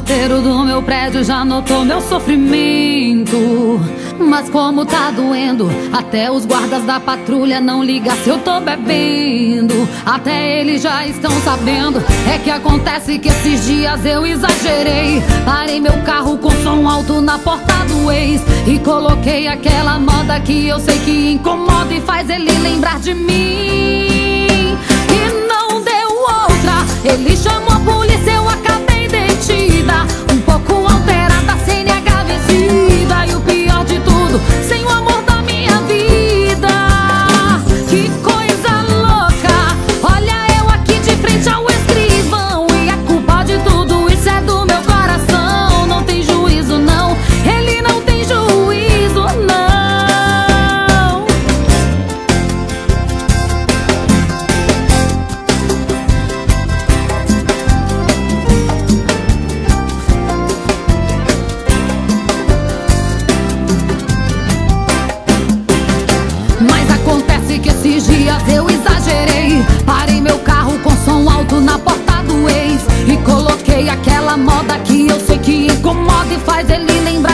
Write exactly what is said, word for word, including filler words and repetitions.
porteiro do meu prédio já notou meu sofrimento. Mas como tá doendo, até os guardas da patrulha não ligam se eu tô bebendo. Até eles já estão sabendo. É que acontece que esses dias eu exagerei. Parei meu carro com som alto na porta do ex e coloquei aquela moda que eu sei que incomoda e faz ele lembrar de mim. E não deu outra, ele chamou a polícia, eu acabei detida, um pouco alterada, C N H vencida. E o pior de tudo, sem o amor da minha vida. Que coisa louca, olha eu aqui de frente ao escrivão, e a culpa de tudo isso é do meu coração. Não tem juízo não, ele não tem juízo não. Mas acontece que esses dias eu exagerei. Parei meu carro com som alto na porta do ex e coloquei aquela moda que eu sei que incomoda e faz ele lembrar